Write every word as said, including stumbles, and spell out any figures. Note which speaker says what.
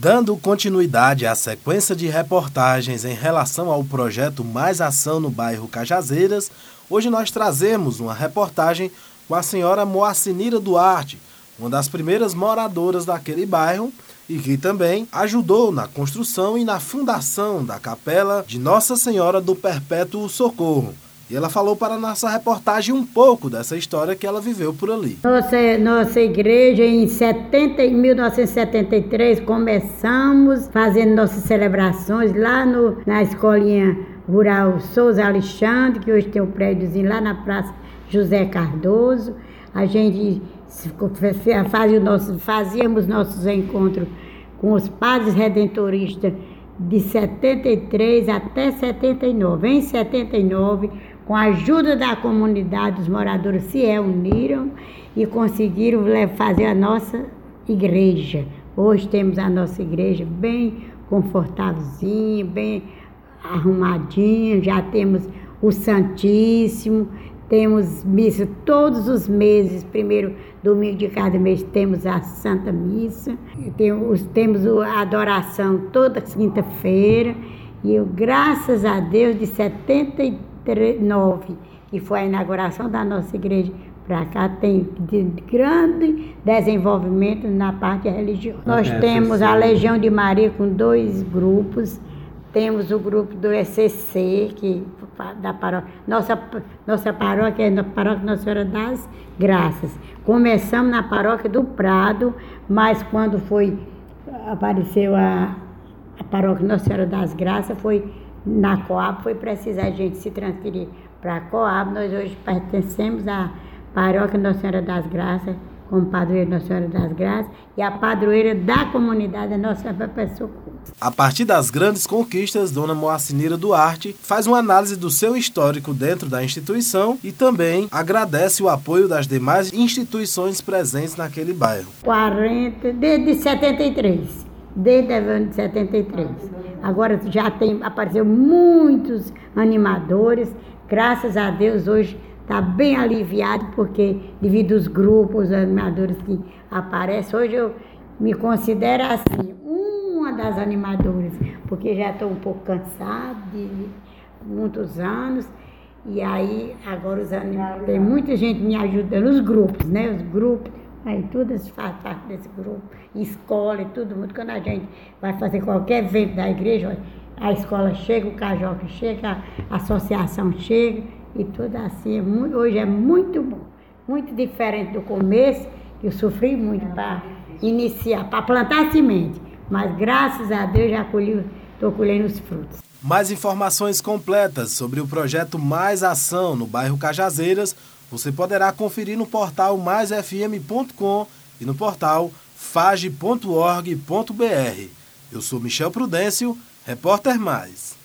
Speaker 1: Dando continuidade à sequência de reportagens em relação ao projeto Mais Ação no bairro Cajazeiras, hoje nós trazemos uma reportagem com a senhora Moacinira Duarte, uma das primeiras moradoras daquele bairro e que também ajudou na construção e na fundação da capela de Nossa Senhora do Perpétuo Socorro. E ela falou para a nossa reportagem um pouco dessa história que ela viveu por ali.
Speaker 2: Nossa, nossa igreja, em setenta, mil novecentos e setenta e três, começamos fazendo nossas celebrações lá no, na escolinha rural Souza Alexandre, que hoje tem um prédiozinho lá na Praça José Cardoso. A gente fazia o nosso, fazíamos nossos encontros com os padres redentoristas de setenta e três até setenta e nove. Em setenta e nove, com a ajuda da comunidade, os moradores se reuniram e conseguiram fazer a nossa igreja. Hoje temos a nossa igreja bem confortávelzinha, bem arrumadinha, já temos o Santíssimo, temos missa todos os meses, primeiro domingo de cada mês temos a Santa Missa, temos, temos a adoração toda quinta-feira, e eu, graças a Deus, de setenta e nove, que foi a inauguração da nossa igreja, para cá tem de grande desenvolvimento na parte religiosa. Nós é, temos sim. a Legião de Maria com dois grupos, temos o grupo do E C C, que, da paróquia, nossa, nossa paróquia é a paróquia Nossa Senhora das Graças. Começamos na paróquia do Prado, mas quando foi, apareceu a, a paróquia Nossa Senhora das Graças, foi na Coab, foi preciso a gente se transferir para a Coab. Nós hoje pertencemos à paróquia Nossa Senhora das Graças, como padroeira Nossa Senhora das Graças, e a padroeira da comunidade é Nossa Senhora do Perpétuo Socorro.
Speaker 1: A partir das grandes conquistas, Dona Moacinira Duarte faz uma análise do seu histórico dentro da instituição e também agradece o apoio das demais instituições presentes naquele bairro.
Speaker 2: quarenta, desde setenta e três, desde o ano de setenta e três. Agora já tem, apareceu muitos animadores, graças a Deus hoje está bem aliviado, porque devido aos grupos, os animadores que aparecem, hoje eu me considero assim, uma das animadoras, porque já estou um pouco cansada de muitos anos, e aí agora os animadores, tem muita gente me ajudando, os grupos, né, os grupos, aí tudo faz parte desse grupo, escola e tudo muito. Quando a gente vai fazer qualquer evento da igreja, a escola chega, o Cajoca chega, a associação chega, e tudo assim, é muito, hoje é muito bom, muito diferente do começo, que eu sofri muito para iniciar, para plantar semente, mas graças a Deus já colhi, estou colhendo os frutos.
Speaker 1: Mais informações completas sobre o projeto Mais Ação no bairro Cajazeiras, você poderá conferir no portal mais f m ponto com e no portal fage ponto org ponto b r. Eu sou Michel Prudêncio, repórter Mais.